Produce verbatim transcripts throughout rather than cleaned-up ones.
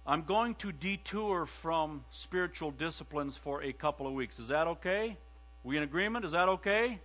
I'm going to detour from spiritual disciplines for a couple of weeks. Is that okay? We in agreement? Is that okay?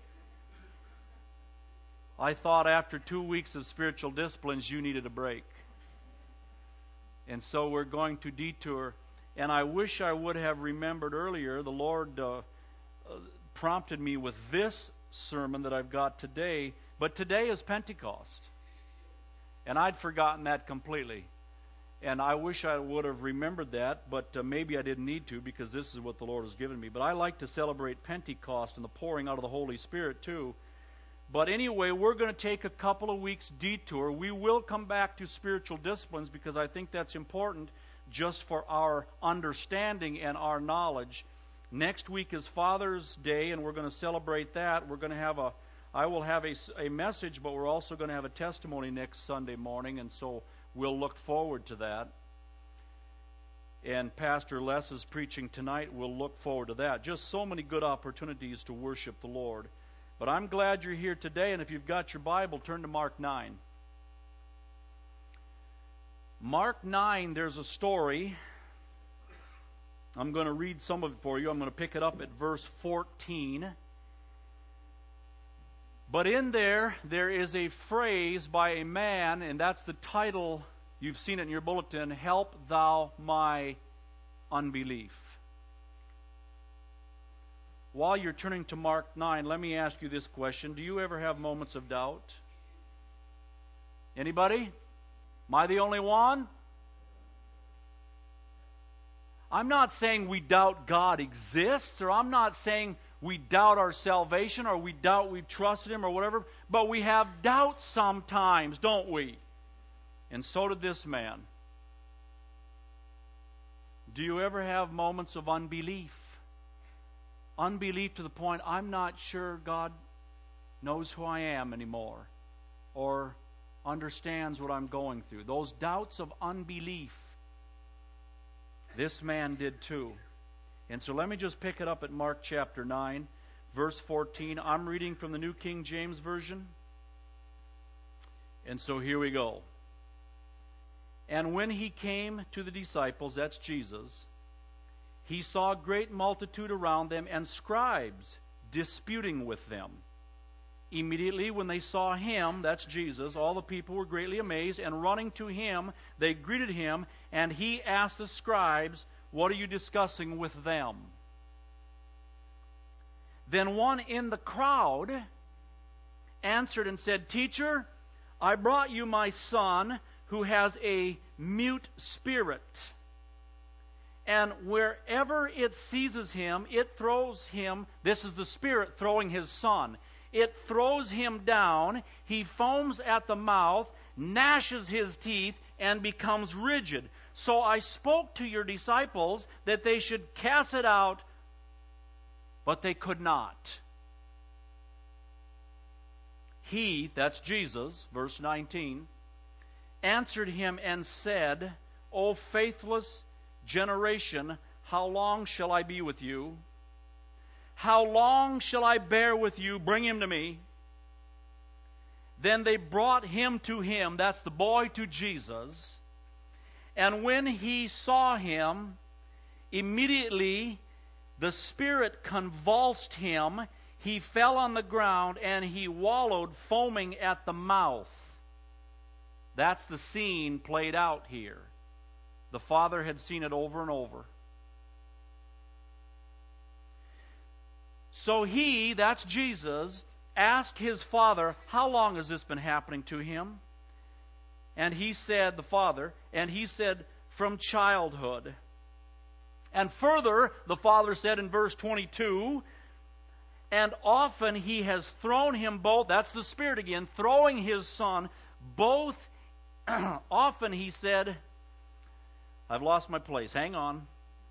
I thought after two weeks of spiritual disciplines, you needed a break. And so we're going to detour. And I wish I would have remembered earlier, the Lord uh, uh, prompted me with this sermon that I've got today. But today is Pentecost. And I'd forgotten that completely. And I wish I would have remembered that, but uh, maybe I didn't need to, because this is what the Lord has given me. But I like to celebrate Pentecost and the pouring out of the Holy Spirit too. But anyway, we're going to take a couple of weeks detour. We will come back to spiritual disciplines because I think that's important just for our understanding and our knowledge. Next week is Father's Day, and we're going to celebrate that. We're going to have a, I will have a, a message, but we're also going to have a testimony next Sunday morning, and so we'll look forward to that. And Pastor Les is preaching tonight. We'll look forward to that. Just so many good opportunities to worship the Lord. But I'm glad you're here today, and if you've got your Bible, turn to Mark nine. Mark nine, there's a story. I'm going to read some of it for you. I'm going to pick it up at verse fourteen. But in there, there is a phrase by a man, and that's the title. You've seen it in your bulletin, Help Thou My Unbelief. While you're turning to Mark nine, let me ask you this question. Do you ever have moments of doubt? Anybody? Am I the only one? I'm not saying we doubt God exists, or I'm not saying we doubt our salvation, or we doubt we've trusted Him, or whatever, but we have doubts sometimes, don't we? And so did this man. Do you ever have moments of unbelief? Unbelief to the point, I'm not sure God knows who I am anymore, or understands what I'm going through. Those doubts of unbelief. This man did too. And so let me just pick it up at Mark chapter nine, verse fourteen. I'm reading from the New King James Version. And so here we go. And when he came to the disciples, that's Jesus, he saw a great multitude around them and scribes disputing with them. Immediately when they saw him, that's Jesus, all the people were greatly amazed, and running to him, they greeted him, and he asked the scribes, what are you discussing with them? Then one in the crowd answered and said, Teacher, I brought you my son who has a mute spirit. And wherever it seizes him, it throws him, this is the spirit throwing his son, it throws him down, he foams at the mouth, gnashes his teeth, and becomes rigid. So I spoke to your disciples that they should cast it out, but they could not. He, that's Jesus, verse nineteen, answered him and said, O faithless generation, how long shall I be with you? How long shall I bear with you? Bring him to me. Then they brought him to him, that's the boy, to Jesus. And when he saw him, immediately the spirit convulsed him. He fell on the ground and he wallowed, foaming at the mouth. That's the scene played out here. The Father had seen it over and over. So he, that's Jesus, asked his Father, how long has this been happening to him? And he said, the Father, and he said, from childhood. And further, the Father said in verse twenty-two, and often he has thrown him both, that's the Spirit again, throwing his Son, both, often he said, I've lost my place, hang on.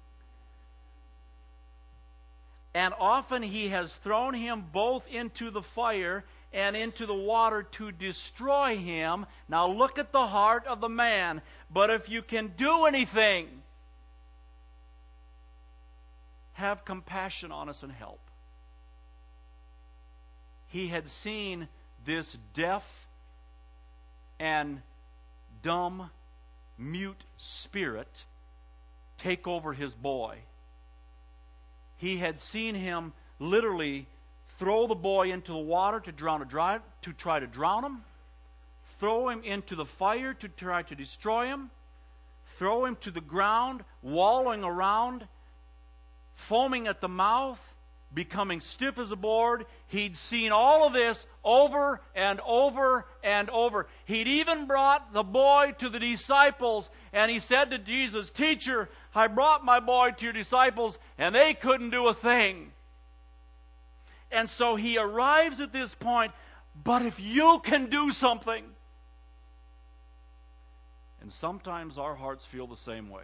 And often he has thrown him both into the fire and into the water to destroy him. Now look at the heart of the man. But if you can do anything, have compassion on us and help. He had seen this deaf and dumb, mute spirit take over his boy. He had seen him literally throw the boy into the water to drown a dry, to try to drown him, throw him into the fire to try to destroy him, throw him to the ground, wallowing around, foaming at the mouth, becoming stiff as a board. He'd seen all of this over and over and over. He'd even brought the boy to the disciples, and he said to Jesus, "Teacher, I brought my boy to your disciples, and they couldn't do a thing." And so he arrives at this point, but if you can do something. And sometimes our hearts feel the same way.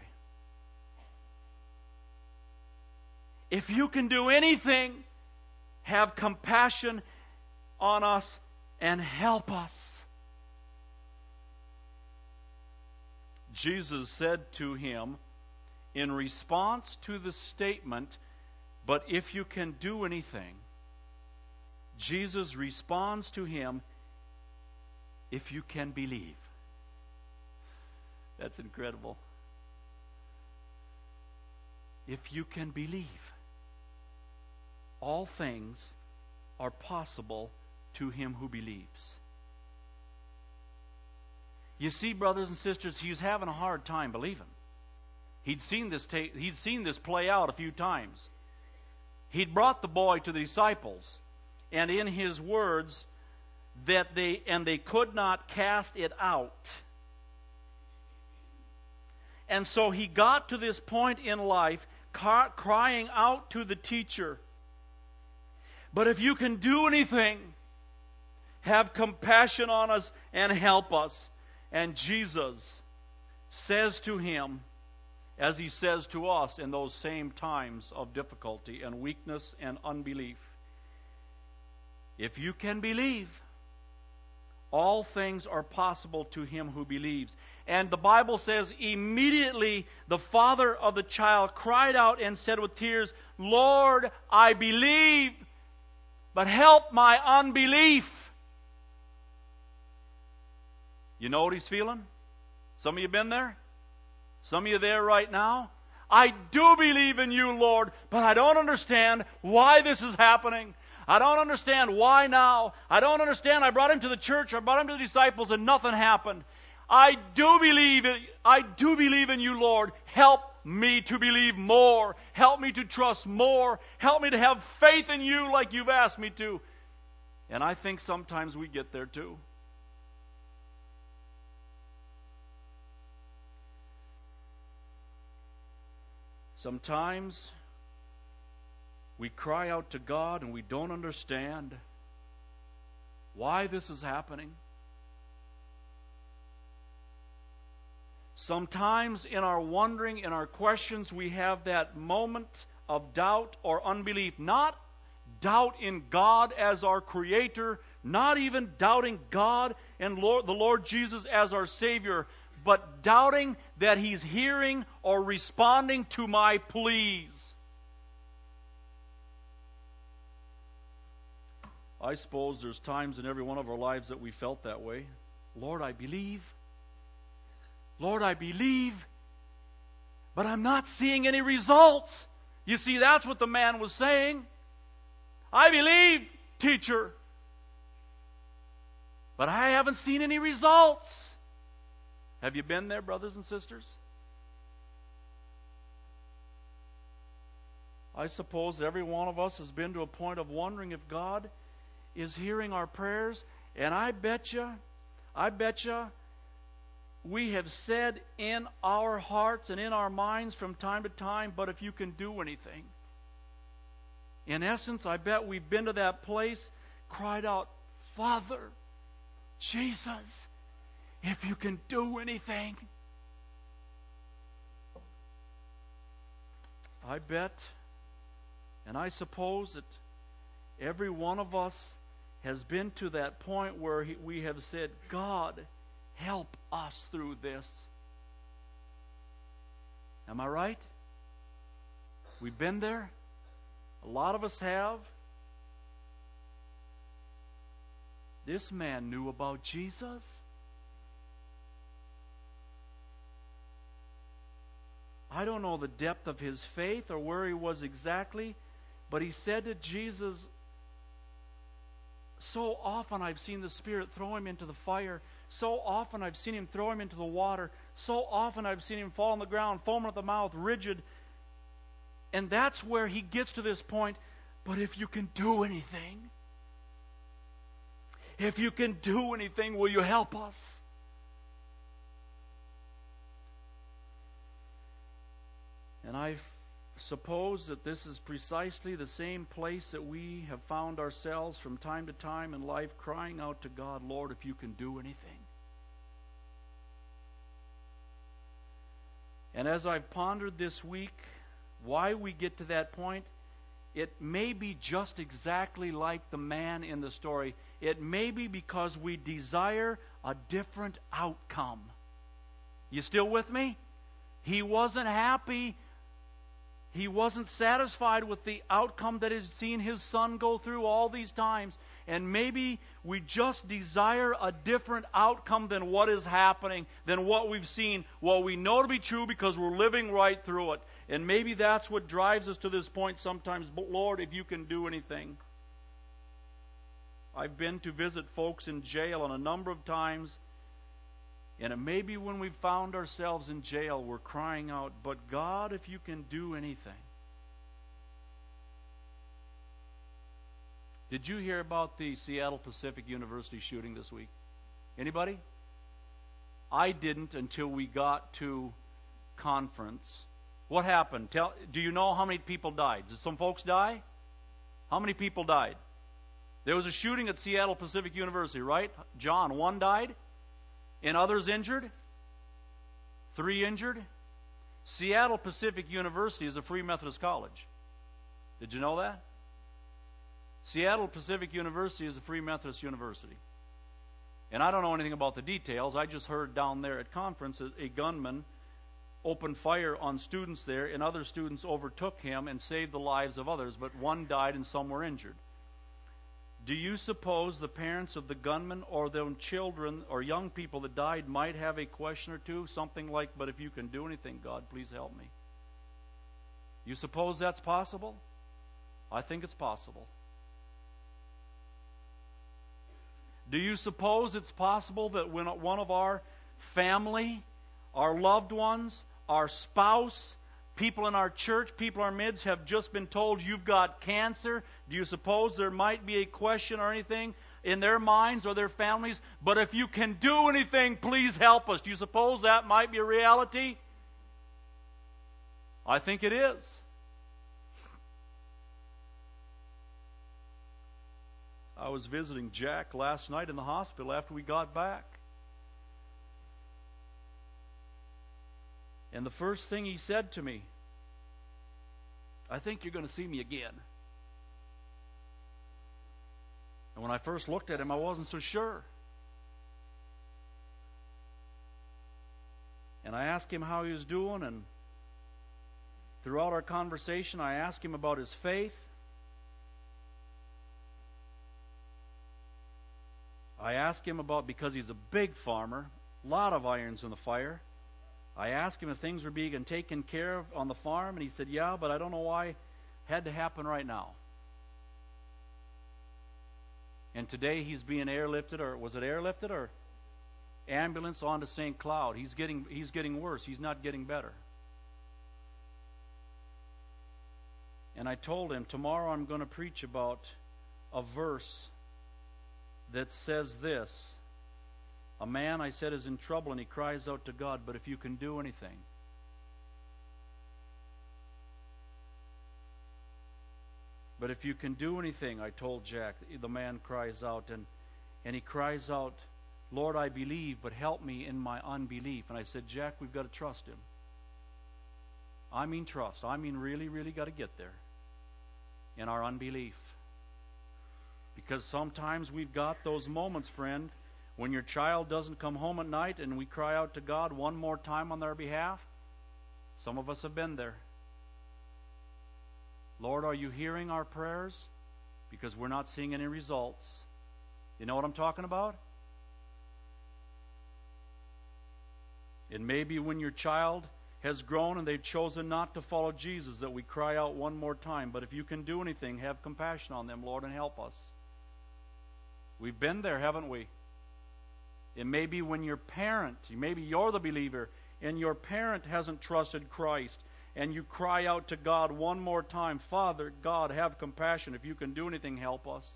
If you can do anything, have compassion on us and help us. Jesus said to him in response to the statement, "But if you can do anything," Jesus responds to him, "If you can believe." That's incredible. If you can believe, all things are possible to him who believes. You see, brothers and sisters, he was having a hard time believing. He'd seen this ta- he'd seen this play out a few times. He'd brought the boy to the disciples, and in his words, that they and they could not cast it out. And so he got to this point in life, ca- crying out to the teacher, "But if you can do anything, have compassion on us and help us." And Jesus says to him, as he says to us in those same times of difficulty and weakness and unbelief, "If you can believe, all things are possible to him who believes." And the Bible says, immediately the father of the child cried out and said with tears, "Lord, I believe, but help my unbelief." You know what he's feeling? Some of you been there? Some of you there right now? "I do believe in you, Lord, but I don't understand why this is happening. I don't understand why now. I don't understand. I brought him to the church, I brought him to the disciples, and nothing happened. I do believe it. I do believe in you, Lord. Help me to believe more. Help me to trust more. Help me to have faith in you like you've asked me to." And I think sometimes we get there too. Sometimes we cry out to God and we don't understand why this is happening. Sometimes in our wondering, in our questions, we have that moment of doubt or unbelief. Not doubt in God as our Creator, not even doubting God and Lord, the Lord Jesus as our Savior, but doubting that He's hearing or responding to my pleas. I suppose there's times in every one of our lives that we felt that way. Lord, I believe. Lord, I believe, but I'm not seeing any results. You see, that's what the man was saying. I believe, teacher, but I haven't seen any results. Have you been there, brothers and sisters? I suppose every one of us has been to a point of wondering if God is hearing our prayers, and I bet you, I bet you, we have said in our hearts and in our minds from time to time, "But if you can do anything." In essence, I bet we've been to that place, cried out, "Father, Jesus, if you can do anything." I bet, and I suppose that every one of us has been to that point where he, we have said, "God, help us through this." Am I right? We've been there. A lot of us have. This man knew about Jesus. I don't know the depth of his faith or where he was exactly, but he said to Jesus, so often I've seen the Spirit throw him into the fire. So often I've seen him throw him into the water. So often I've seen him fall on the ground, foaming at the mouth, rigid. And that's where he gets to this point. But if you can do anything, if you can do anything, will you help us? And I suppose that this is precisely the same place that we have found ourselves from time to time in life, crying out to God, Lord, if you can do anything. And as I've pondered this week why we get to that point, it may be just exactly like the man in the story. It may be because we desire a different outcome. You still with me? He wasn't happy. He wasn't satisfied with the outcome that he's seen his son go through all these times. And maybe we just desire a different outcome than what is happening, than what we've seen. Well, we know to be true because we're living right through it. And maybe that's what drives us to this point sometimes. But Lord, if you can do anything. I've been to visit folks in jail on a number of times. And it may be when we've found ourselves in jail, we're crying out, but God, if you can do anything. Did you hear about the Seattle Pacific University shooting this week? Anybody? I didn't until we got to conference. What happened? Tell, do you know how many people died? Did some folks die? How many people died? There was a shooting at Seattle Pacific University, right? John, one died? And others injured? Three injured? Seattle Pacific University is a free Methodist college. Did you know that? Seattle Pacific University is a free Methodist university. And I don't know anything about the details. I just heard down there at conference a, a gunman opened fire on students there, and other students overtook him and saved the lives of others, but one died and some were injured. Do you suppose the parents of the gunman or their children or young people that died might have a question or two? Something like, but if you can do anything, God, please help me. You suppose that's possible? I think it's possible. Do you suppose it's possible that when one of our family, our loved ones, our spouse, people in our church, people in our midst have just been told you've got cancer? Do you suppose there might be a question or anything in their minds or their families? But if you can do anything, please help us. Do you suppose that might be a reality? I think it is. I was visiting Jack last night in the hospital after we got back. And the first thing he said to me, I think you're going to see me again. And when I first looked at him, I wasn't so sure. And I asked him how he was doing, and throughout our conversation, I asked him about his faith. I asked him about, because he's a big farmer, a lot of irons in the fire. I asked him if things were being taken care of on the farm, and he said, yeah, but I don't know why it had to happen right now. And today he's being airlifted, or was it airlifted, or ambulance onto Saint Cloud. He's getting, he's getting worse. He's not getting better. And I told him, tomorrow I'm going to preach about a verse that says this. A man, I said, is in trouble and he cries out to God, but if you can do anything. But if you can do anything, I told Jack, the man cries out, and, and he cries out, Lord, I believe, but help me in my unbelief. And I said, Jack, we've got to trust him. I mean trust. I mean really, really got to get there in our unbelief. Because sometimes we've got those moments, friend, when your child doesn't come home at night and we cry out to God one more time on their behalf. Some of us have been there. Lord, are you hearing our prayers? Because we're not seeing any results. You know what I'm talking about? It may be when your child has grown and they've chosen not to follow Jesus, that we cry out one more time. But if you can do anything, have compassion on them, Lord, and help us. We've been there, haven't we? It may be when your parent, maybe you're the believer, and your parent hasn't trusted Christ, and you cry out to God one more time, Father, God, have compassion. If you can do anything, help us.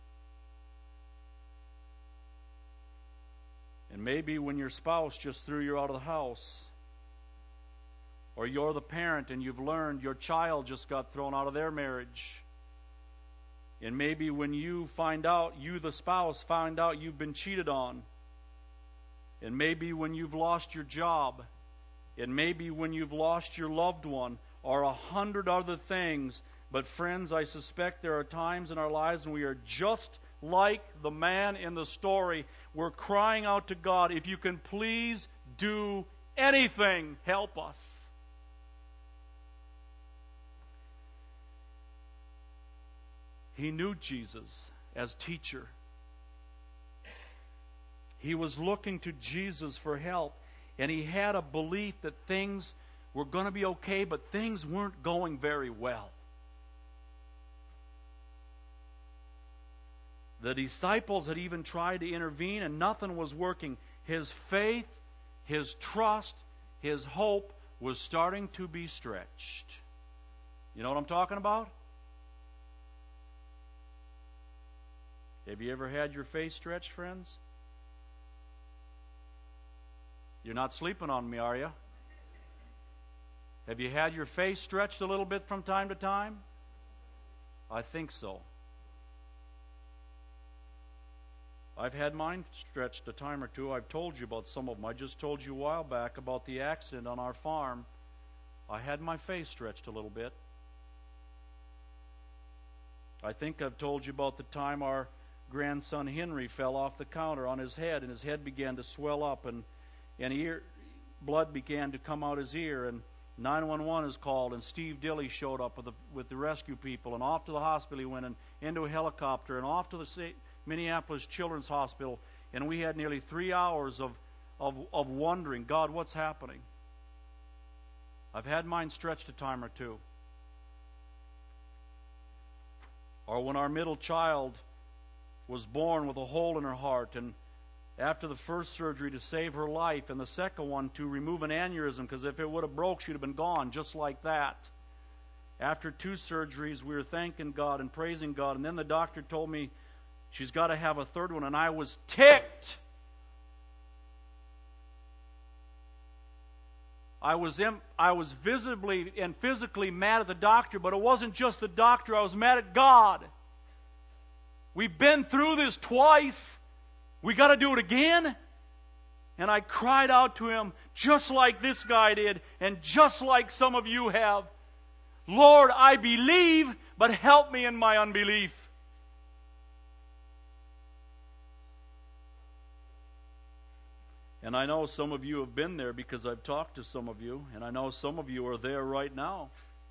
And maybe when your spouse just threw you out of the house, or you're the parent and you've learned your child just got thrown out of their marriage. And maybe when you find out, you the spouse find out you've been cheated on. And maybe when you've lost your job. And maybe when you've lost your loved one, or a hundred other things. But friends, I suspect there are times in our lives when we are just like the man in the story. We're crying out to God, if you can please do anything, help us. He knew Jesus as teacher. He was looking to Jesus for help, and he had a belief that things were going to be okay, but things weren't going very well. The disciples had even tried to intervene, and nothing was working. His faith, his trust, his hope was starting to be stretched. You know what I'm talking about? Have you ever had your faith stretched, friends? You're not sleeping on me, are you? Have you had your faith stretched a little bit from time to time? I think so. I've had mine stretched a time or two. I've told you about some of them. I just told you a while back about the accident on our farm. I had my faith stretched a little bit. I think I've told you about the time our grandson Henry fell off the counter on his head, and his head began to swell up, and and ear blood began to come out his ear, and nine one one is called, and Steve Dilley showed up with the with the rescue people, and off to the hospital he went, and into a helicopter, and off to the Minneapolis Children's Hospital, and we had nearly three hours of of of wondering, God, what's happening? I've had mine stretched a time or two. Or when our middle child was born with a hole in her heart, and after the first surgery to save her life, and the second one to remove an aneurysm, because if it would have broke, she'd have been gone, just like that. After two surgeries, we were thanking God and praising God, and then the doctor told me she's got to have a third one, and I was ticked. I was in, I was visibly and physically mad at the doctor, but it wasn't just the doctor. I was mad at God. We've been through this twice. We got to do it again? And I cried out to him just like this guy did, and just like some of you have. Lord, I believe, but help me in my unbelief. And I know some of you have been there because I've talked to some of you, and I know some of you are there right now,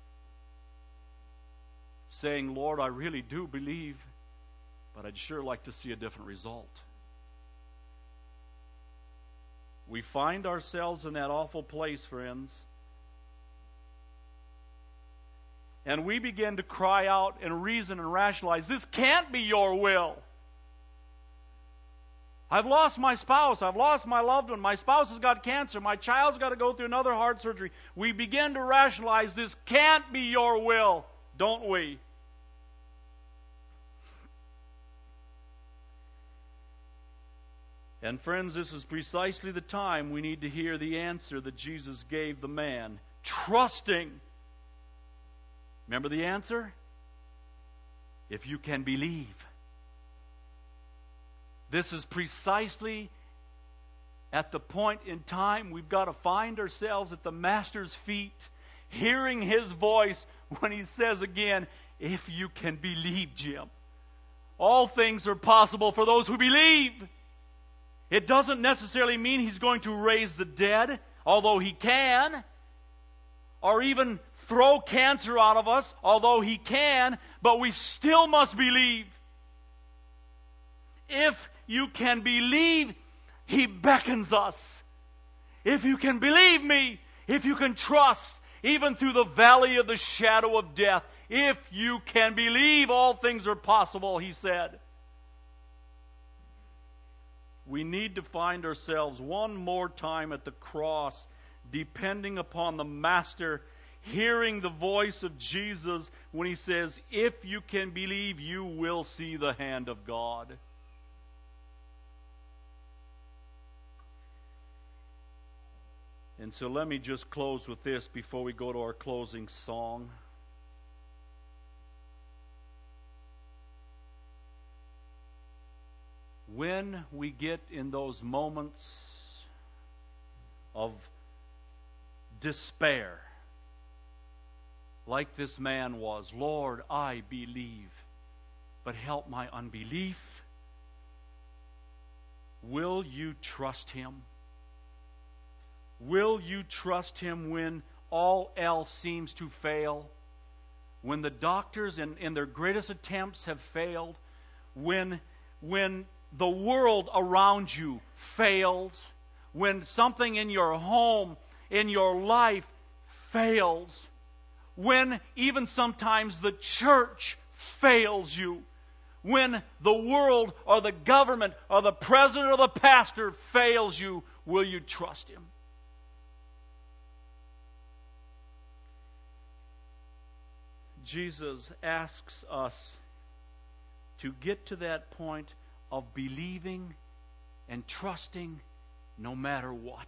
saying, Lord, I really do believe, but I'd sure like to see a different result. We find ourselves in that awful place, friends. And we begin to cry out and reason and rationalize, this can't be your will. I've lost my spouse. I've lost my loved one. My spouse has got cancer. My child's got to go through another heart surgery. We begin to rationalize, this can't be your will, don't we? And friends, this is precisely the time we need to hear the answer that Jesus gave the man, trusting. Remember the answer? If you can believe. This is precisely at the point in time we've got to find ourselves at the Master's feet, hearing His voice when He says again, if you can believe, Jim. All things are possible for those who believe. It doesn't necessarily mean He's going to raise the dead, although He can, or even throw cancer out of us, although He can, but we still must believe. If you can believe, He beckons us. If you can believe me, if you can trust, even through the valley of the shadow of death, if you can believe, all things are possible, he said. We need to find ourselves one more time at the cross, depending upon the Master, hearing the voice of Jesus when he says, if you can believe, you will see the hand of God. And so let me just close with this before we go to our closing song. When we get in those moments of despair, like this man was, Lord, I believe, but help my unbelief. Will you trust Him? Will you trust Him when all else seems to fail? When the doctors in, in their greatest attempts have failed? When, when the world around you fails? When something in your home, in your life fails? When even sometimes the church fails you? When the world or the government or the president or the pastor fails you, will you trust Him? Jesus asks us to get to that point of believing and trusting no matter what.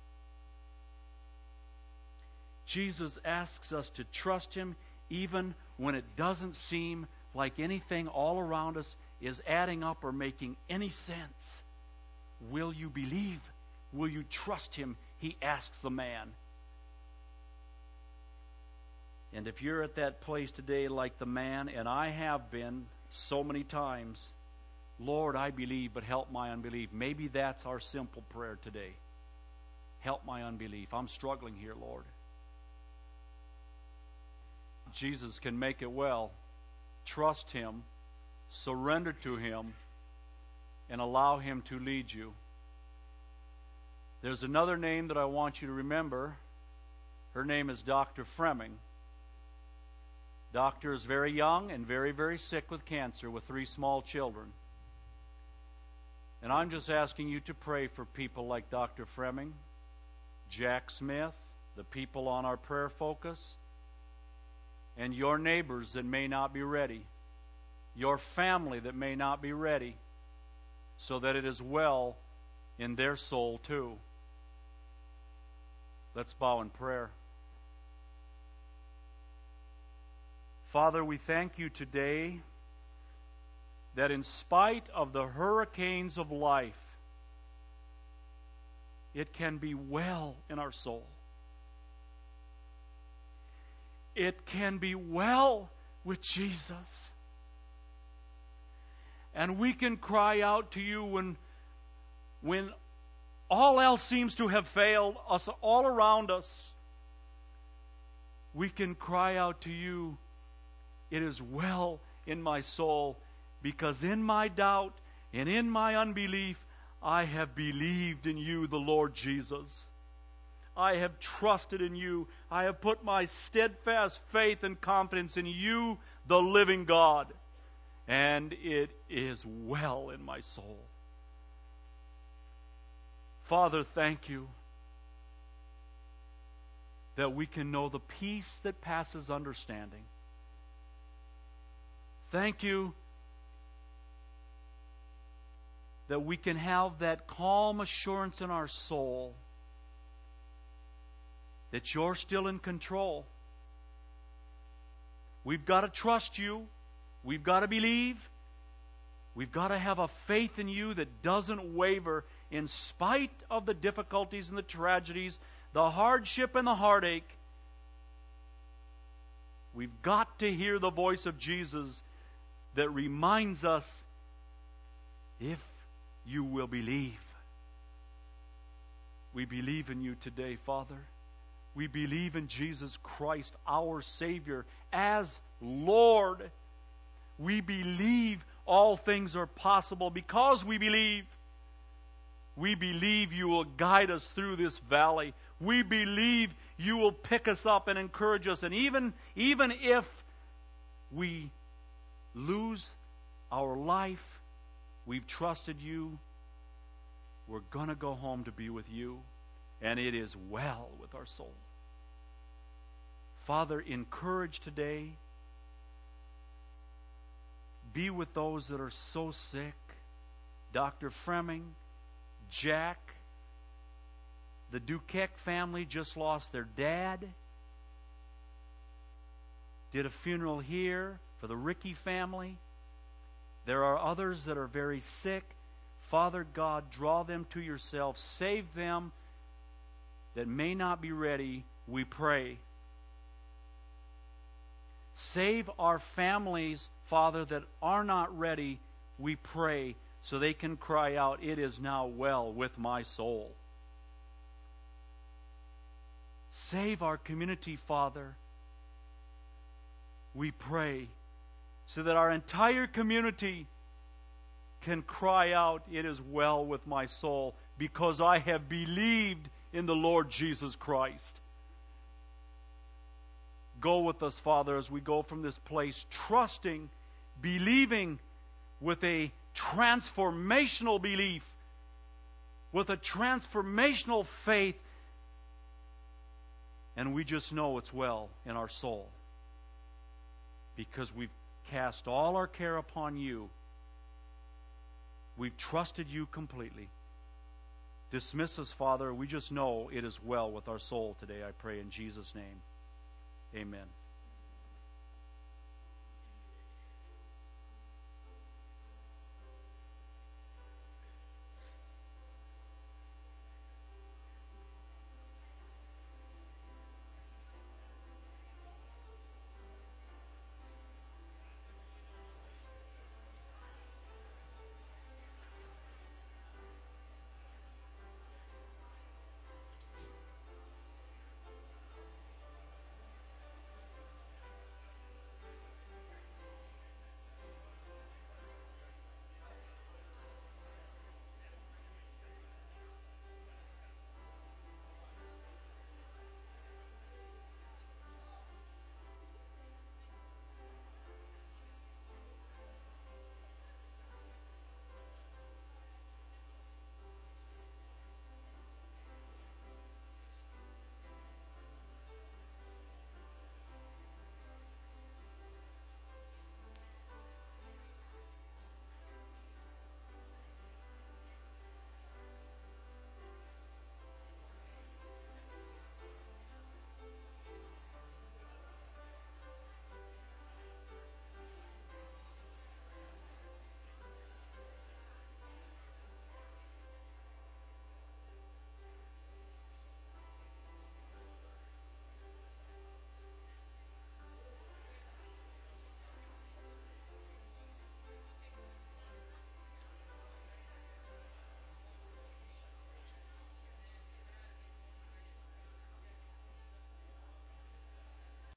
Jesus asks us to trust Him even when it doesn't seem like anything all around us is adding up or making any sense. Will you believe? Will you trust Him? He asks the man. And if you're at that place today like the man, and I have been so many times, Lord, I believe, but help my unbelief. Maybe that's our simple prayer today. Help my unbelief. I'm struggling here, Lord. Jesus can make it well. Trust Him, surrender to Him, and allow Him to lead you. There's another name that I want you to remember. Her name is Doctor Fremming. Doctor is very young and very, very sick with cancer with three small children. And I'm just asking you to pray for people like Doctor Fremming, Jack Smith, the people on our prayer focus, and your neighbors that may not be ready, your family that may not be ready, so that it is well in their soul too. Let's bow in prayer. Father, we thank You today that in spite of the hurricanes of life, it can be well in our soul. It can be well with Jesus. And we can cry out to You when, when all else seems to have failed us all around us. We can cry out to You, it is well in my soul, because in my doubt and in my unbelief, I have believed in You, the Lord Jesus. I have trusted in You. I have put my steadfast faith and confidence in You, the living God. And it is well in my soul. Father, thank You that we can know the peace that passes understanding. Thank You that we can have that calm assurance in our soul that You're still in control. We've got to trust You. We've got to believe. We've got to have a faith in You that doesn't waver in spite of the difficulties and the tragedies, the hardship and the heartache. We've got to hear the voice of Jesus that reminds us, if you will believe. We believe in You today, Father. We believe in Jesus Christ, our Savior, as Lord. We believe all things are possible because we believe. We believe you will guide us through this valley. We believe you will pick us up and encourage us. And even, even if we lose our life, we've trusted you. We're going to go home to be with you. And it is well with our soul. Father, encourage today. Be with those that are so sick. Doctor Freming, Jack, the Duquette family just lost their dad. Did a funeral here for the Ricky family. There are others that are very sick. Father God, draw them to yourself. Save them that may not be ready, we pray. Save our families, Father, that are not ready, we pray, so they can cry out, it is now well with my soul. Save our community, Father, we pray, so that our entire community can cry out, it is well with my soul, because I have believed in the Lord Jesus Christ. Go with us, Father, as we go from this place, trusting, believing with a transformational belief, with a transformational faith, and we just know it's well in our soul because we've cast all our care upon you. We've trusted you completely. Dismiss us, Father. We just know it is well with our soul today, I pray in Jesus' name. Amen.